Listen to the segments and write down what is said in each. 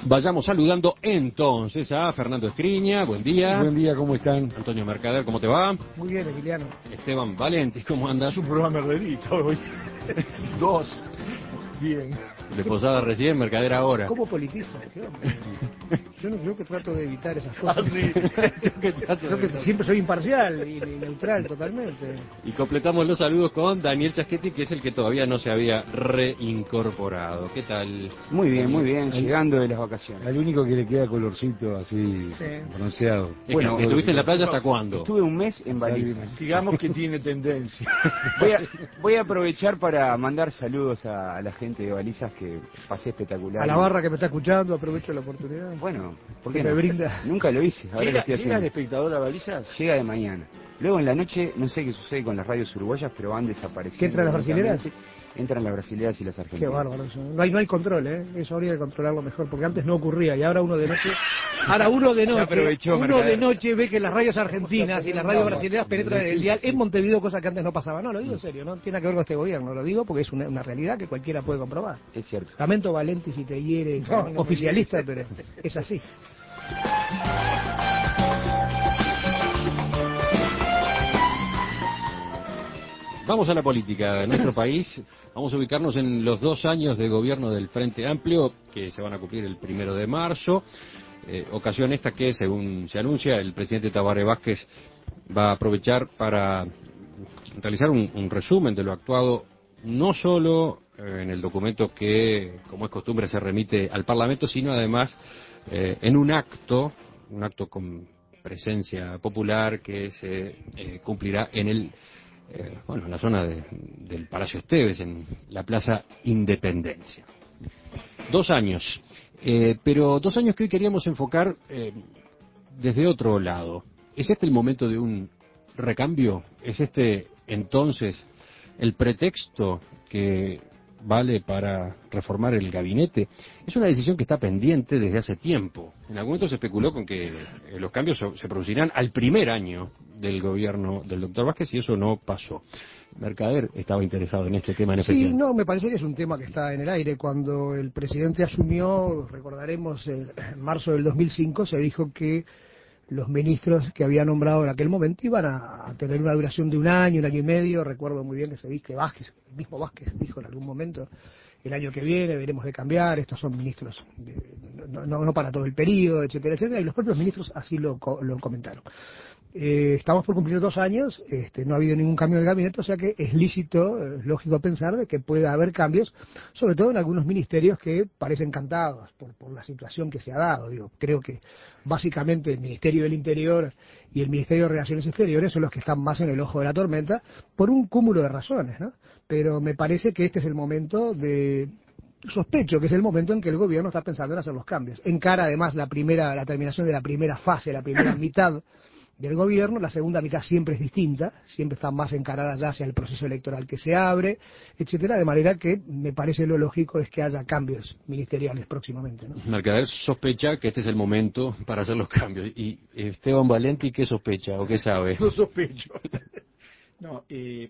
Vayamos saludando entonces a Fernando Escriña, buen día. Buen día, ¿cómo están? Antonio Mercader, ¿cómo te va? Muy bien, Emiliano. Esteban Valenti, ¿cómo andas? Es un programa herrerito hoy. Dos. Bien. De Posada recién, Mercader ahora. ¿Cómo politiza ese hombre? Yo que trato de evitar esas cosas. Ah, sí. Yo que siempre soy imparcial y neutral totalmente. Y completamos los saludos con Daniel Chaschetti, que es el que todavía no se había reincorporado. ¿Qué tal? Muy bien, llegando de las vacaciones. Al único que le queda colorcito así, Sí. bronceado. Bueno, ¿estuviste en la playa hasta cuándo? Estuve un mes en Baliza. Digamos que tiene tendencia. Voy a aprovechar para mandar saludos a la gente de Balizas, que pasé espectacular. A la barra que me está escuchando, aprovecho la oportunidad. Bueno, ¿por que qué me no? brinda. Nunca lo hice, ahora lo estoy ¿Llega el haciendo. espectador a Balizas? Llega de mañana. Luego en la noche, no sé qué sucede con las radios uruguayas, pero van desapareciendo. ¿Qué entran las brasileras? Entran las brasileras y las Qué argentinas. bárbaro eso. No hay control, ¿eh? Eso habría que controlarlo mejor, porque antes no ocurría y ahora uno de noche aprovechó, uno Mercader. de noche ve que las radios argentinas y las radios brasileñas penetran en el dial en Montevideo, cosa que antes no pasaba. No, lo digo en serio, no tiene que ver con este gobierno, lo digo porque es una realidad que cualquiera puede comprobar. Es cierto. Lamento, Valenti, si te hiere oficialista, pero es así. Vamos a la política de nuestro país. Vamos a ubicarnos en los 2 años de gobierno del Frente Amplio, que se van a cumplir el 1 de marzo. Ocasión esta que, según se anuncia, el presidente Tabaré Vázquez va a aprovechar para realizar un resumen de lo actuado, no solo en el documento que, como es costumbre, se remite al Parlamento, sino además en un acto con presencia popular que se cumplirá en en la zona del Palacio Esteves, en la Plaza Independencia. 2 años, pero 2 años que hoy queríamos enfocar desde otro lado. ¿Es este el momento de un recambio? ¿Es este entonces el pretexto que vale para reformar el gabinete? Es una decisión que está pendiente desde hace tiempo. En algún momento se especuló con que los cambios se producirán al primer año del gobierno del doctor Vázquez y eso no pasó. Mercader estaba interesado en este tema en especial. Sí, no, me parece que es un tema que está en el aire. Cuando el presidente asumió, recordaremos, en marzo del 2005, se dijo que los ministros que había nombrado en aquel momento iban a tener una duración de un año y medio. Recuerdo muy bien que se dice que Vázquez, el mismo Vázquez dijo en algún momento, el año que viene veremos de cambiar, estos son ministros no para todo el periodo, etcétera, etcétera, y los propios ministros así lo comentaron. Estamos por cumplir 2 años, no ha habido ningún cambio de gabinete, o sea que es lícito, es lógico pensar de que pueda haber cambios, sobre todo en algunos ministerios que parecen cantados por la situación que se ha dado. Creo que básicamente el Ministerio del Interior y el Ministerio de Relaciones Exteriores son los que están más en el ojo de la tormenta por un cúmulo de razones, ¿no? Pero me parece que este es el momento sospecho que es el momento en que el gobierno está pensando en hacer los cambios. Encara además la terminación de la primera fase, la primera mitad del gobierno. La segunda mitad siempre es distinta, siempre está más encarada ya hacia el proceso electoral que se abre, etcétera, de manera que me parece lo lógico es que haya cambios ministeriales próximamente, ¿no? Mercader sospecha que este es el momento para hacer los cambios. ¿Y Esteban Valenti qué sospecha o qué sabe? No sospecho. No,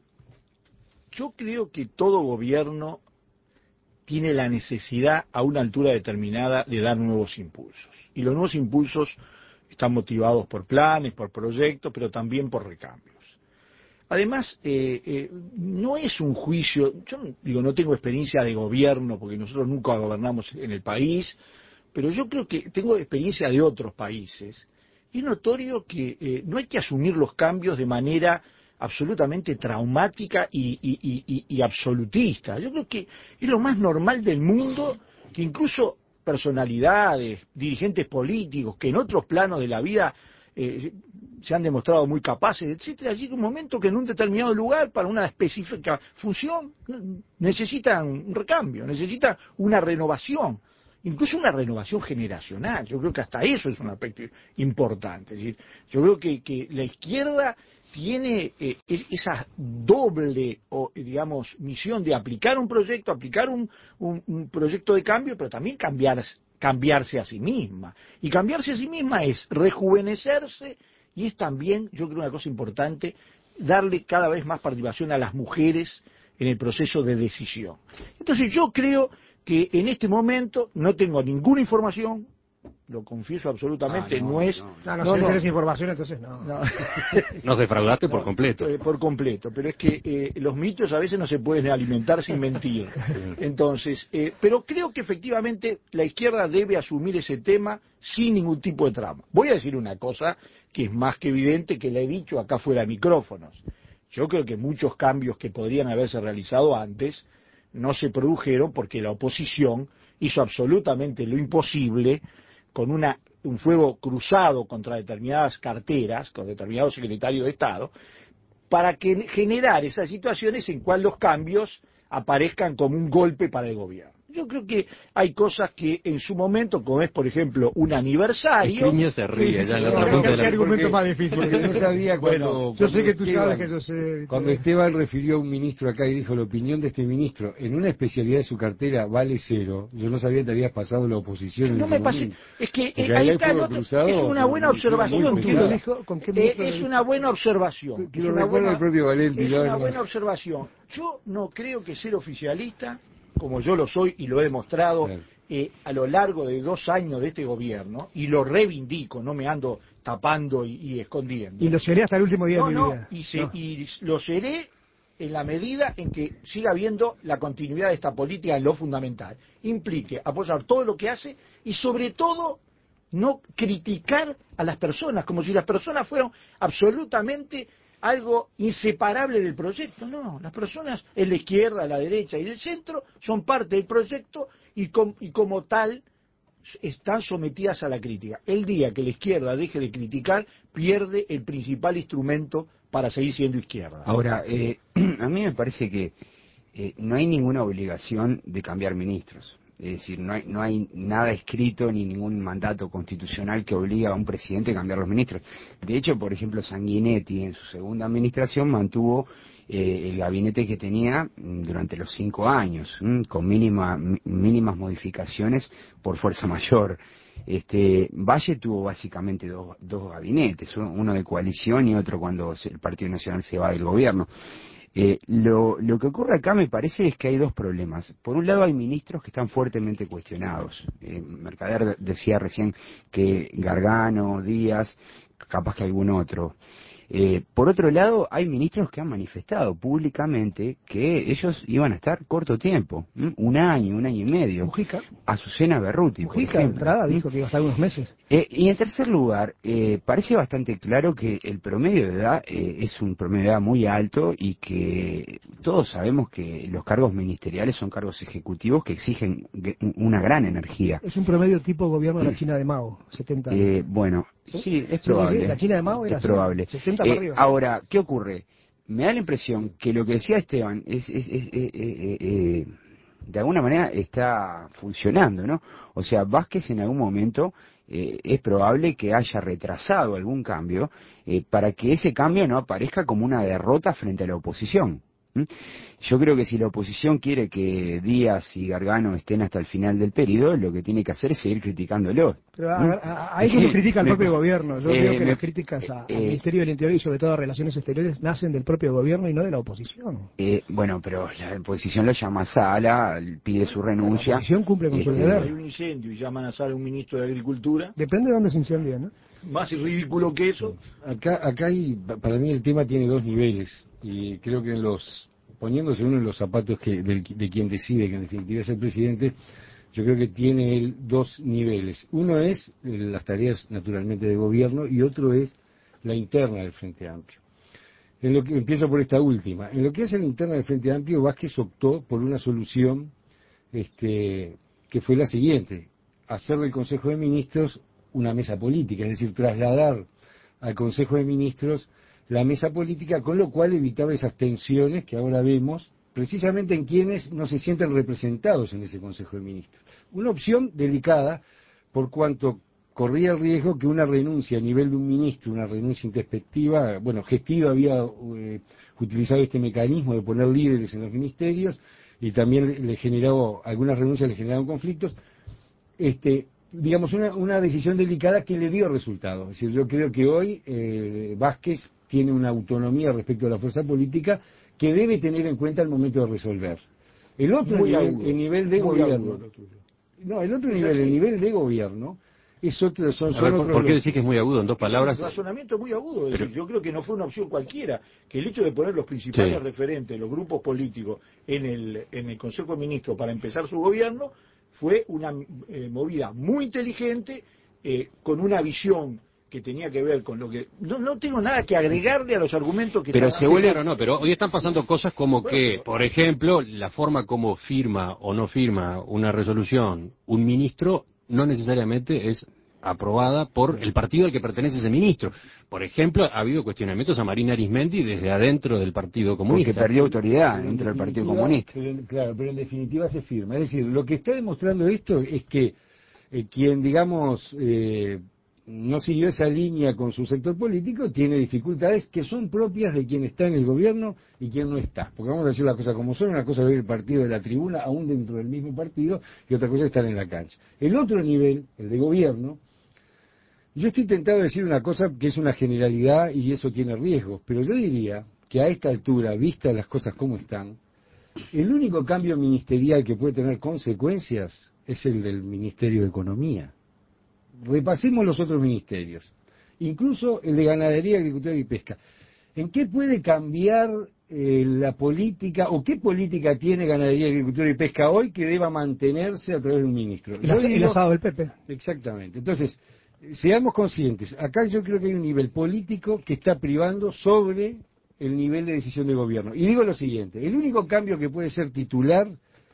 yo creo que todo gobierno tiene la necesidad a una altura determinada de dar nuevos impulsos. Y los nuevos impulsos están motivados por planes, por proyectos, pero también por recambios. Además, no es un juicio, no tengo experiencia de gobierno, porque nosotros nunca gobernamos en el país, pero yo creo que tengo experiencia de otros países. Es notorio que no hay que asumir los cambios de manera absolutamente traumática y absolutista. Yo creo que es lo más normal del mundo que incluso personalidades, dirigentes políticos que en otros planos de la vida se han demostrado muy capaces, etcétera, llega un momento que en un determinado lugar, para una específica función, necesitan un recambio, necesitan una renovación, incluso una renovación generacional. Yo creo que hasta eso es un aspecto importante. Es decir, yo creo que la izquierda tiene esa doble, misión de aplicar un proyecto, un proyecto de cambio, pero también cambiarse a sí misma. Y cambiarse a sí misma es rejuvenecerse y es también, yo creo una cosa importante, darle cada vez más participación a las mujeres en el proceso de decisión. Entonces yo creo que en este momento no tengo ninguna información, lo confieso absolutamente, no es... No, si tienes información, entonces no. Nos defraudaste por completo. Por completo, pero es que los mitos a veces no se pueden alimentar sin mentir. Entonces, pero creo que efectivamente la izquierda debe asumir ese tema sin ningún tipo de trama. Voy a decir una cosa que es más que evidente, que la he dicho acá fuera de micrófonos. Yo creo que muchos cambios que podrían haberse realizado antes no se produjeron porque la oposición hizo absolutamente lo imposible con un fuego cruzado contra determinadas carteras, con determinados secretarios de Estado, para generar esas situaciones en cual los cambios aparezcan como un golpe para el gobierno. Yo creo que hay cosas que en su momento, como es por ejemplo un aniversario... El niño se ríe ya en la otra punta ¿Qué de la... argumento más difícil? Porque no sabía cuando... Yo sé que tú Esteban, sabes que yo sé. Cuando Esteban refirió a un ministro acá y dijo la opinión de este ministro en una especialidad de su cartera vale 0, yo no sabía que te habías pasado la oposición. No me pasé, es que porque ahí hay está, fuego cruzado, es una buena observación. ¿Quién lo dijo? ¿Con qué ministro Es una buena observación. Que lo recuerda el propio Valenti. Es una buena observación. Yo no creo que ser oficialista, como yo lo soy y lo he demostrado Claro. A lo largo de 2 años de este gobierno, y lo reivindico, no me ando tapando y escondiendo. Y lo seré hasta el último día de mi No, vida. y lo seré en la medida en que siga habiendo la continuidad de esta política en lo fundamental. Implique apoyar todo lo que hace y sobre todo no criticar a las personas, como si las personas fueran absolutamente algo inseparable del proyecto. No, las personas en la izquierda, la derecha y el centro son parte del proyecto y como tal están sometidas a la crítica. El día que la izquierda deje de criticar, pierde el principal instrumento para seguir siendo izquierda. Ahora, a mí me parece que no hay ninguna obligación de cambiar ministros. Es decir, no hay nada escrito ni ningún mandato constitucional que obliga a un presidente a cambiar los ministros. De hecho, por ejemplo, Sanguinetti en su segunda administración mantuvo el gabinete que tenía durante los 5 años, con mínimas modificaciones por fuerza mayor. Valle tuvo básicamente dos gabinetes, uno de coalición y otro cuando el Partido Nacional se va del gobierno. Lo que ocurre acá me parece es que hay dos problemas. Por un lado hay ministros que están fuertemente cuestionados. Mercader decía recién que Gargano, Díaz, capaz que algún otro. Por otro lado, hay ministros que han manifestado públicamente que ellos iban a estar corto tiempo, un año y medio. Mujica. Azucena Berruti, por Mujica de ejemplo. entrada dijo que iba a estar unos meses. Y en tercer lugar, parece bastante claro que el promedio de edad es un promedio de edad muy alto y que todos sabemos que los cargos ministeriales son cargos ejecutivos que exigen una gran energía. Es un promedio tipo gobierno de la China de Mao, 70 años. Bueno, sí, es Sí, probable. la China de Mao era es así, probable. 70 para arriba. Ahora, ¿qué ocurre? Me da la impresión que lo que decía Esteban de alguna manera está funcionando, ¿no? O sea, Vázquez en algún momento es probable que haya retrasado algún cambio para que ese cambio no aparezca como una derrota frente a la oposición. Yo creo que si la oposición quiere que Díaz y Gargano estén hasta el final del periodo, lo que tiene que hacer es seguir criticándolo. Pero a ellos lo critica el propio gobierno. Yo creo que las críticas al Ministerio del Interior y sobre todo a Relaciones Exteriores nacen del propio gobierno y no de la oposición. Bueno, pero la oposición lo llama a sala, pide su renuncia. La oposición cumple con su Hay deber. un incendio y llaman a sala a un ministro de Agricultura. Depende de dónde se incendia, ¿no? Más ridículo que eso. Acá hay, para mí el tema tiene 2 niveles y creo que poniéndose uno en los zapatos de quien decide, que en definitiva es el presidente, yo creo que tiene él 2 niveles. Uno es las tareas naturalmente de gobierno y otro es la interna del Frente Amplio. Empiezo por esta última. En lo que es la interna del Frente Amplio, Vázquez optó por una solución que fue la siguiente: hacer del Consejo de Ministros una mesa política, es decir, trasladar al Consejo de Ministros la mesa política, con lo cual evitaba esas tensiones que ahora vemos precisamente en quienes no se sienten representados en ese Consejo de Ministros. Una opción delicada por cuanto corría el riesgo que una renuncia a nivel de un ministro, una renuncia introspectiva, Gestiva había utilizado este mecanismo de poner líderes en los ministerios y también algunas renuncias le generaron conflictos, digamos, una decisión delicada que le dio resultados. Es decir, yo creo que hoy Vázquez tiene una autonomía respecto a la fuerza política que debe tener en cuenta al momento de resolver. El otro Muy nivel, agudo, el nivel de muy gobierno. agudo lo tuyo. No, el otro nivel, el nivel de gobierno, es otro, son A ver, otros ¿por qué los- decís que es muy agudo en dos palabras? Es un razonamiento muy agudo, es Pero- decir, yo creo que no fue una opción cualquiera, que el hecho de poner los principales Sí. referentes, los grupos políticos en el Consejo de Ministros para empezar su gobierno, fue una movida muy inteligente, con una visión que tenía que ver con lo que... No tengo nada que agregarle a los argumentos que Pero están se Sí, vuelve- claro, no, pero hoy están pasando cosas como Bueno, que, pero- por ejemplo, la forma como firma o no firma una resolución un ministro no necesariamente es aprobada por el partido al que pertenece ese ministro. Por ejemplo, ha habido cuestionamientos a Marina Arizmendi desde adentro del Partido porque Comunista. perdió autoridad Pero en dentro del Partido definitiva- Comunista. Claro, pero en definitiva se firma. Es decir, lo que está demostrando esto es que quien, digamos, no siguió esa línea con su sector político tiene dificultades que son propias de quien está en el gobierno y quien no está. Porque vamos a decir las cosas como son, una cosa es ver el partido de la tribuna, aún dentro del mismo partido, y otra cosa es estar en la cancha. El otro nivel, el de gobierno, yo estoy tentado de decir una cosa que es una generalidad y eso tiene riesgos, pero yo diría que a esta altura, vistas las cosas como están, el único cambio ministerial que puede tener consecuencias es el del Ministerio de Economía. Repasemos los otros ministerios, incluso el de Ganadería, Agricultura y Pesca. ¿En qué puede cambiar la política o qué política tiene Ganadería, Agricultura y Pesca hoy que deba mantenerse a través de un ministro? El asado del Pepe. Exactamente. Entonces, seamos conscientes. Acá yo creo que hay un nivel político que está privando sobre el nivel de decisión de gobierno. Y digo lo siguiente, el único cambio que puede ser titular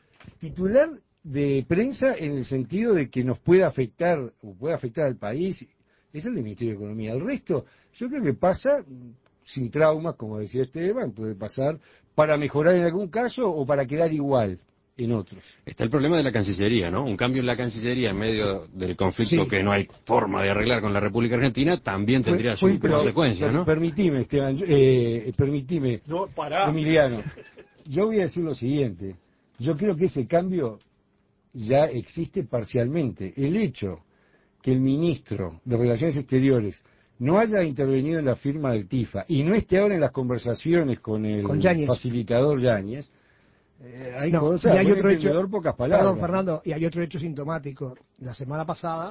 de prensa en el sentido de que nos pueda afectar o pueda afectar al país es el del Ministerio de Economía. El resto, yo creo que pasa sin traumas, como decía Esteban, puede pasar para mejorar en algún caso o para quedar igual en otros. Está el problema de la Cancillería, ¿no? Un cambio en la Cancillería en medio del conflicto Sí. que no hay forma de arreglar con la República Argentina también tendría sus consecuencias, ¿no? Permitime, Esteban, permitime, No, pará. Emiliano, yo voy a decir lo siguiente, yo creo que ese cambio ya existe parcialmente. El hecho que el ministro de Relaciones Exteriores no haya intervenido en la firma del TIFA y no esté ahora en las conversaciones con el Con Yáñez. facilitador Yáñez, hay No, cosas, y hay buen otro hecho, entendedor, pocas palabras. perdón, Fernando, y hay otro hecho sintomático. La semana pasada,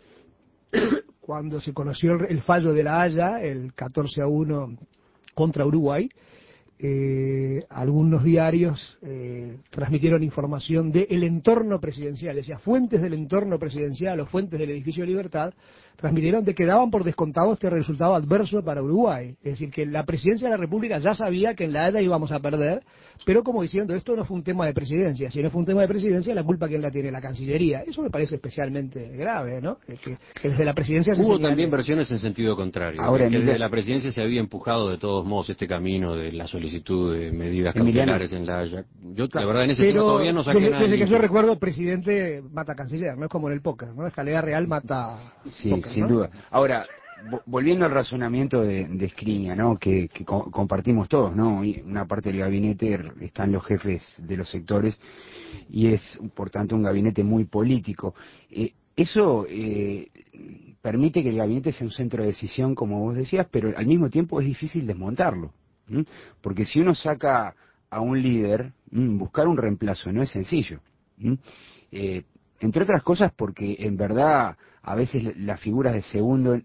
cuando se conoció el fallo de La Haya, el 14-1 contra Uruguay, algunos diarios transmitieron información del entorno presidencial, es decir, fuentes del entorno presidencial o fuentes del edificio de Libertad transmitieron de que daban por descontado este resultado adverso para Uruguay. Es decir, que la presidencia de la República ya sabía que en La Haya íbamos a perder, pero como diciendo, esto no fue un tema de presidencia. Si no fue un tema de presidencia, la culpa quién la tiene, la Cancillería. Eso me parece especialmente grave, ¿no? Que desde la presidencia se Hubo señale. también versiones en sentido contrario, Ahora, que Emilio- desde la presidencia se había empujado de todos modos este camino de la solicitud de medidas Emiliano. cautelares en La Haya. Yo, la verdad, en ese tema Pero todavía no saqué desde, nada desde que limpio. yo recuerdo, presidente mata canciller, no es como en el póker, ¿no? Escalera real mata Sí, póker, sin ¿no? duda. Ahora, volviendo al razonamiento de Escriña, ¿no? Que compartimos todos, ¿no? Y una parte del gabinete están los jefes de los sectores y es, por tanto, un gabinete muy político. Eso permite que el gabinete sea un centro de decisión, como vos decías, pero al mismo tiempo es difícil desmontarlo. ¿M? Porque si uno saca a un líder, buscar un reemplazo no es sencillo. ¿M? Entre otras cosas porque en verdad a veces las figuras de segundo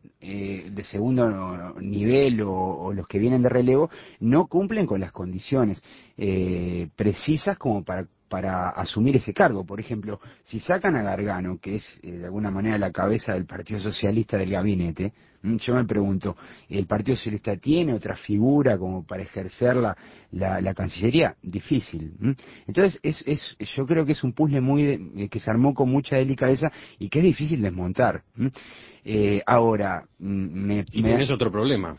nivel o los que vienen de relevo no cumplen con las condiciones precisas como para asumir ese cargo. Por ejemplo, si sacan a Gargano, que es de alguna manera la cabeza del Partido Socialista del gabinete, yo me pregunto, ¿el Partido Socialista tiene otra figura como para ejercer la Cancillería? Difícil. Entonces, yo creo que es un puzzle que se armó con mucha delicadeza y que es difícil desmontar. Ahora, Y tenés otro problema.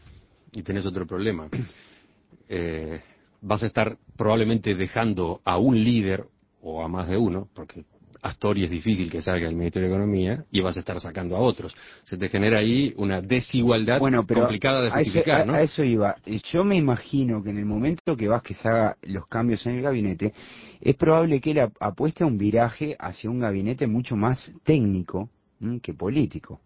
Vas a estar probablemente dejando a un líder, o a más de uno, porque Astori es difícil que salga del Ministerio de Economía, y vas a estar sacando a otros. Se te genera ahí una desigualdad Bueno, pero complicada de justificar, ¿no? a eso iba. Yo me imagino que en el momento que Vázquez haga los cambios en el gabinete, es probable que él apueste a un viraje hacia un gabinete mucho más técnico que político.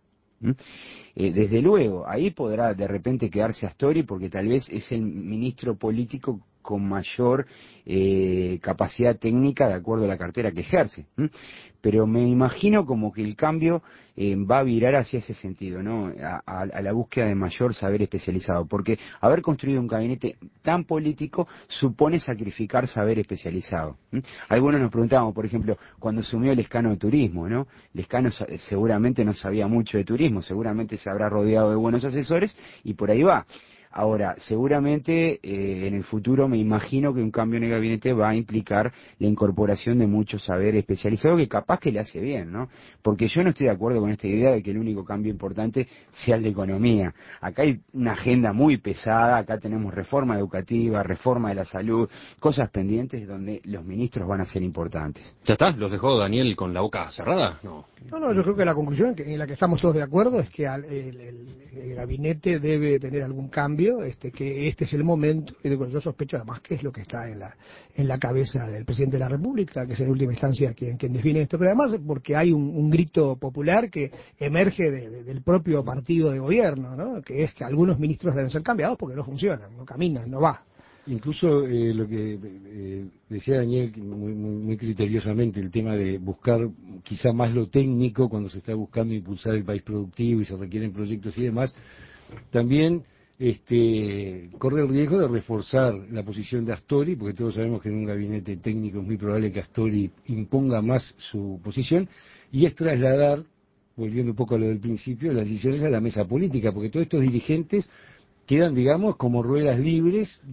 Desde luego, ahí podrá de repente quedarse Astori porque tal vez es el ministro político con mayor capacidad técnica de acuerdo a la cartera que ejerce. Pero me imagino como que el cambio va a virar hacia ese sentido, ¿no? A la búsqueda de mayor saber especializado, porque haber construido un gabinete tan político supone sacrificar saber especializado. Algunos nos preguntábamos, por ejemplo, cuando asumió Lescano de turismo, ¿no? Lescano seguramente no sabía mucho de turismo, seguramente se habrá rodeado de buenos asesores y por ahí va. Ahora, seguramente en el futuro me imagino que un cambio en el gabinete va a implicar la incorporación de mucho saber especializado que capaz que le hace bien, ¿no? Porque yo no estoy de acuerdo con esta idea de que el único cambio importante sea el de economía. Acá hay una agenda muy pesada, acá tenemos reforma educativa, reforma de la salud, cosas pendientes donde los ministros van a ser importantes. ¿Ya está? ¿Los dejó Daniel con la boca cerrada? No. No, yo creo que la conclusión en la que estamos todos de acuerdo es que el gabinete debe tener algún cambio, que este es el momento, y yo sospecho además que es lo que está en la cabeza del presidente de la República, que es en última instancia quien define esto, pero además porque hay un grito popular que emerge del propio partido de gobierno, ¿no? Que es que algunos ministros deben ser cambiados porque no funcionan, no caminan, no va. Incluso lo que decía Daniel muy criteriosamente, el tema de buscar quizá más lo técnico cuando se está buscando impulsar el país productivo y se requieren proyectos y demás, también corre el riesgo de reforzar la posición de Astori, porque todos sabemos que en un gabinete técnico es muy probable que Astori imponga más su posición, y es trasladar, volviendo un poco a lo del principio, las decisiones a la mesa política, porque todos estos dirigentes quedan, digamos, como ruedas libres,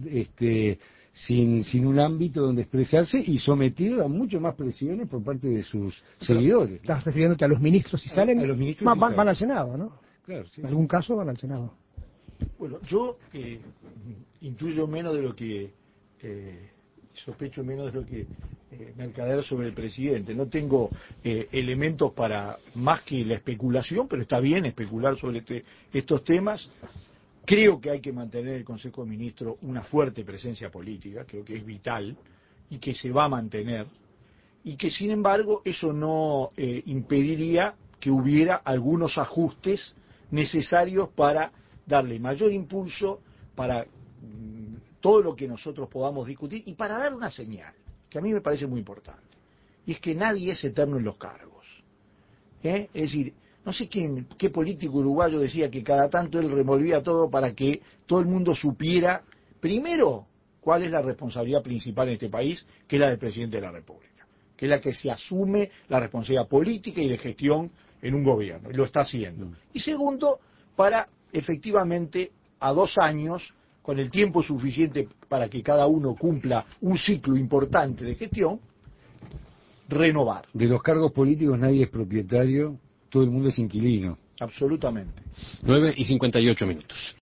sin un ámbito donde expresarse y sometidos a mucho más presiones por parte de sus seguidores. Estás refiriéndote a los ministros si salen, a los ministros van al Senado, ¿no? Claro, sí, en algún caso van al Senado. Bueno, yo intuyo menos de lo que sospecho menos de lo que Mercader sobre el presidente. No tengo elementos para más que la especulación, pero está bien especular sobre estos temas. Creo que hay que mantener el Consejo de Ministros una fuerte presencia política, creo que es vital y que se va a mantener, y que sin embargo eso no impediría que hubiera algunos ajustes necesarios para darle mayor impulso para todo lo que nosotros podamos discutir y para dar una señal, que a mí me parece muy importante, y es que nadie es eterno en los cargos. Es decir, no sé qué político uruguayo decía que cada tanto él revolvía todo para que todo el mundo supiera, primero, cuál es la responsabilidad principal en este país, que es la del presidente de la República, que es la que se asume la responsabilidad política y de gestión en un gobierno, y lo está haciendo. Y segundo, para efectivamente a 2 años, con el tiempo suficiente para que cada uno cumpla un ciclo importante de gestión, renovar. De los cargos políticos nadie es propietario, todo el mundo es inquilino. Absolutamente. 9:58.